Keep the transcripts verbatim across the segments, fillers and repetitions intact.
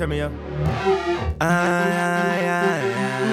turn me up. Ah, ah, ah,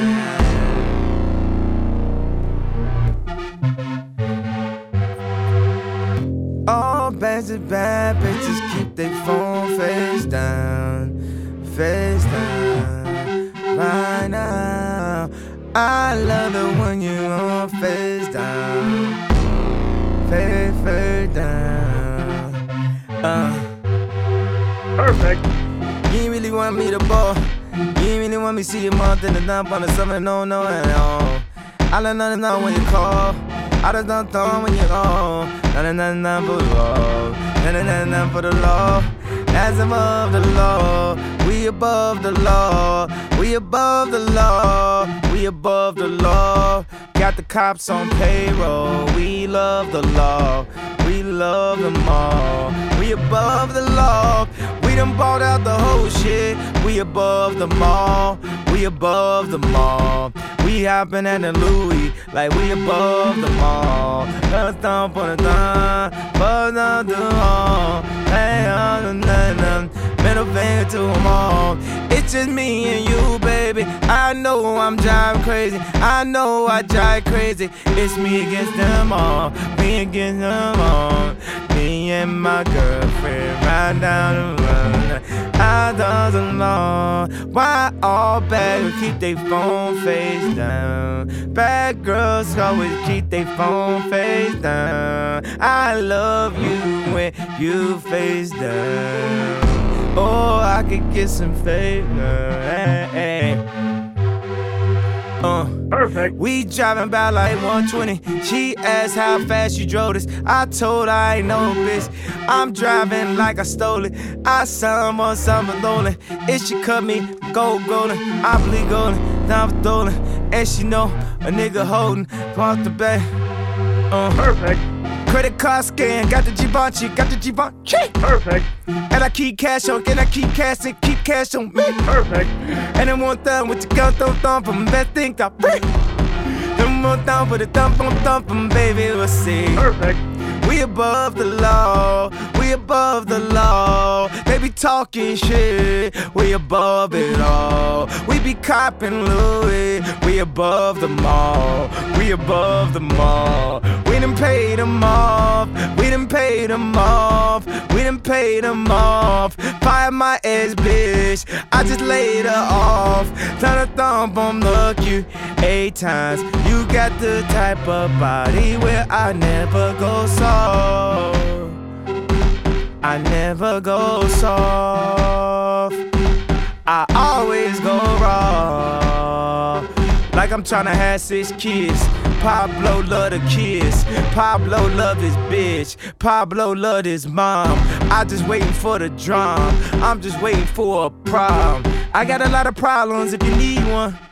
ah. All bad, bad bitches keep their phone face down, face down. Right now, I love it when you on face down, face, face down. Uh. Perfect. You ain't really want me to ball. You ain't really want me to see your month in the dump on the summer, no, no, at all. I don't know, know when you call. I just don't know when you go. Nothing, nothing, nothing for the law. Nothing, nothing, nothing for the law. As above the law, we above the law. We above the law. We above the law. Got the cops on payroll. We love the law. We love them all. We above the law. We done bought out the whole shit. We above the mall. We above the mall. We hopping at the Louis like we above the mall. A thump on the thumb, but not the all. Hey, on the middle finger to them all. It's just me and you, baby. I know I'm driving crazy. I know I drive crazy. It's me against them all. Me against them all. Me and my girlfriend ride down the road. I doesn't know why all bad girls keep their phone face down. Bad girls always keep their phone face down. I love you when you face down. Oh, I could get some favor. Hey, hey. Uh, Perfect. We driving about like one twenty. She asked how fast you drove this. I told her I ain't no bitch. I'm driving like I stole it. I some on something stolen. If she cut me, gold golden. I bleed golden, now I'm stolen. And she know a nigga holding off the back. Uh, Perfect. Credit card scan, got the Givenchy, got the Givenchy. Perfect. And I keep cash on, can I keep cash and keep cash on me? Perfect. And then one thumb with your gun, thumb, thumb, from that thing, I break. Then one thumb with a thump, thump, thump, from baby, we'll see. Perfect. We above the law, we above the law. They be talking shit, we above it all. We be copping Louis, we above the mall. We above the mall. We done paid them off, we done paid them off. We done paid them off. Fire my ex bitch, I just laid her off. Turn a thumb on luck you eight times. You got the type of body where I never go soft. I never go soft. I always go raw. Like I'm tryna have six kids. Pablo love the kids. Pablo love his bitch. Pablo love his mom. I just waiting for the drum. I'm just waiting for a problem. I got a lot of problems if you need one.